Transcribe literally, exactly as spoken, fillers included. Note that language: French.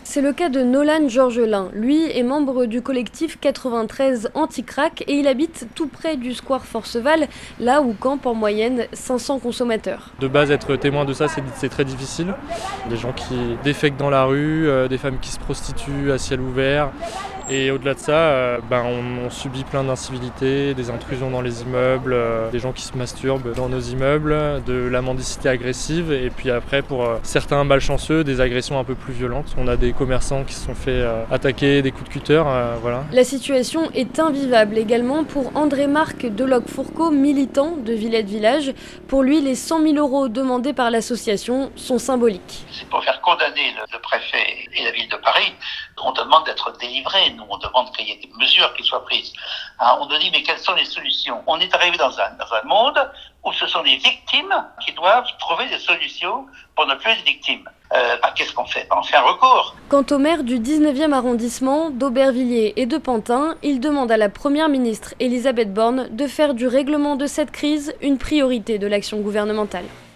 C'est le cas de Nolan Georgelin. Lui est membre du collectif quatre-vingt-treize Anti-Crack et il habite tout près du square Forceval, là où campent en moyenne cinq cents consommateurs. De base, être témoin de ça, c'est, c'est très difficile. Des gens qui défèquent dans la rue, euh, des femmes qui se prostituent à ciel ouvert. Et au-delà de ça, euh, ben, on, on subit plein d'incivilités, des intrusions dans les immeubles, euh, des gens qui se masturbent dans nos immeubles, de la mendicité agressive et puis après pour euh, certains malchanceux, des agressions un peu plus violentes. On a des commerçants qui se sont fait euh, attaquer, des coups de cutter, euh, voilà. La situation est invivable également pour André-Marc Deloc-Fourcault, militant de Villette Village. Pour lui, les cent mille euros demandés par l'association sont symboliques. C'est pour faire condamner le, le préfet et la ville de Paris. On demande d'être délivré, nous on demande qu'il y ait des mesures qui soient prises. Hein, on nous dit mais quelles sont les solutions? On est arrivé dans un, dans un monde où ce sont les victimes qui doivent trouver des solutions pour ne plus être victimes. Euh, bah, qu'est-ce qu'on fait? On fait un recours. Quant au maire du dix-neuvième arrondissement, d'Aubervilliers et de Pantin, il demande à la première ministre Elisabeth Borne de faire du règlement de cette crise une priorité de l'action gouvernementale.